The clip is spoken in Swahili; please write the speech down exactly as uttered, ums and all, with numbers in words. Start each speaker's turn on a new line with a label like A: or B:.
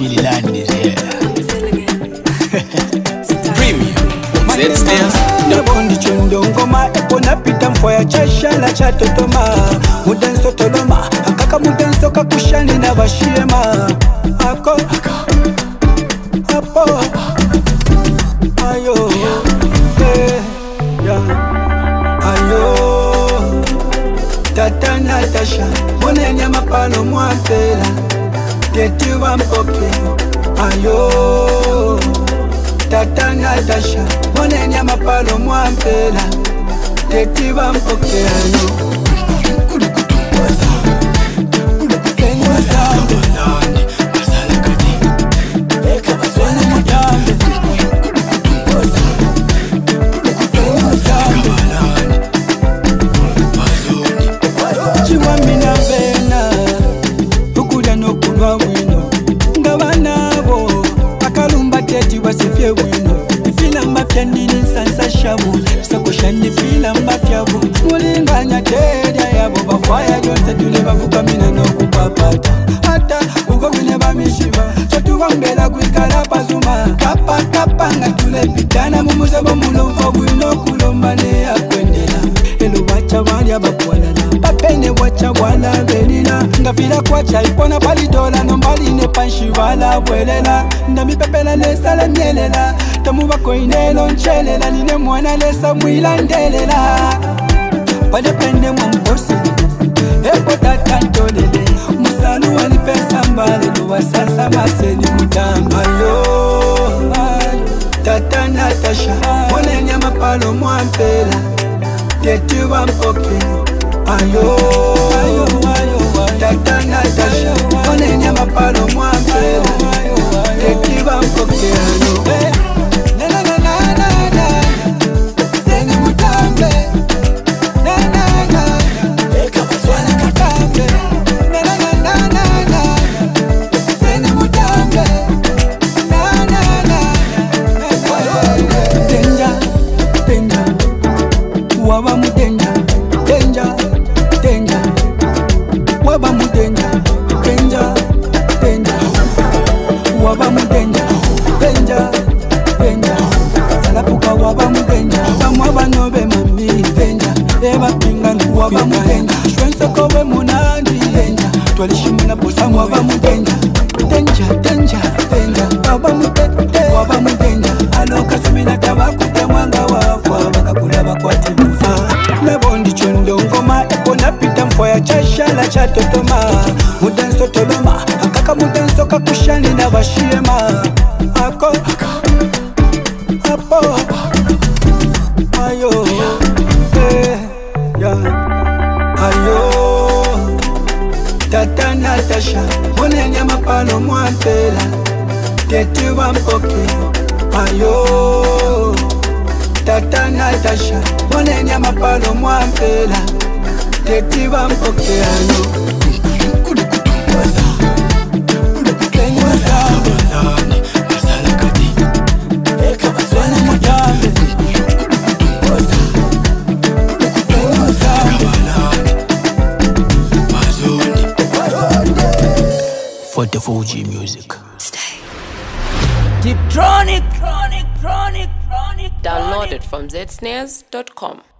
A: Chili Land is here.
B: Premium. Z-Snares.
C: Nabondi chundo ngoma epo napita mfoya chashala cha totoma. Mudenso toloma akaka mudenso kakushani na bashiyema. Ako Apo Ayo eh, yeah. Ayo Tata Natasha Monenya mapalo mwapela Tetiwa mpoke Ayo Tata Natasha Monenya mapalo mwapela Tetiwa mpoke Ayo wasifye wino ifila mbafya nini sansa shabu sakushani fila mbafyabu mulinganya teria yabo bafaya yonse tule bavuka mina no kupapata hata uko wine bamishiba chotuwa mbela kuikala pazuma kapa kapa nga tule pitana mumuzebo mulomfo wino kulombane ya kwendela elu wacha wali abakwalala papene wacha wala velila nga fila kwa chaipona pali dola nombali ne panshi wala welela ndami pepela lesala nyelela tamu bakoinelo nchelela nine mwana lesa mwilandelela pale pende mwamposi epo tatantolele musalu walipesa mbale luwa sasa maseni mutamba yo Tata Natasha Monenya mapalo mwampela Tetiwa mpoke Ayo Ayo Ayo Tata Natasha Monenya mapalo mwampela Tetiwa mpoke Ayo Na na na na na na Seni mutambe Na na na Eka maswana katambe Na na na na na na Seni mutambe Na na na Danger, danger Waba mu danger, danger, danger Waba mu danger, danger, danger Waba mu danger, danger, danger Salapuka waba mu danger Bamwaba nobe mami, danger Eba pingana waba mu danger Shwenso kowe munandi, danger Twalishimuna posa waba mu danger Danger, danger, danger Waba mu danger, waba mu danger Aloka semina tabakute mwanga wafwa Bakakula bakwati mufa Nabondi chundo ngoma epo napita mfoya chashala cha totoma Mudenso toloma akaka mudenso kakushani na bashiyema Ako Apo Ayo eh, yeah. Ayo Tata Natasha Monenya mapalo mwapela Tetiwa mpoke Ayo Tata Natasha Monenya mapalo mwampela Tetiwa mpoke Ayo
A: forty-four G music.
B: Stay. Deep Tronic.
D: Download it from Z snares dot com.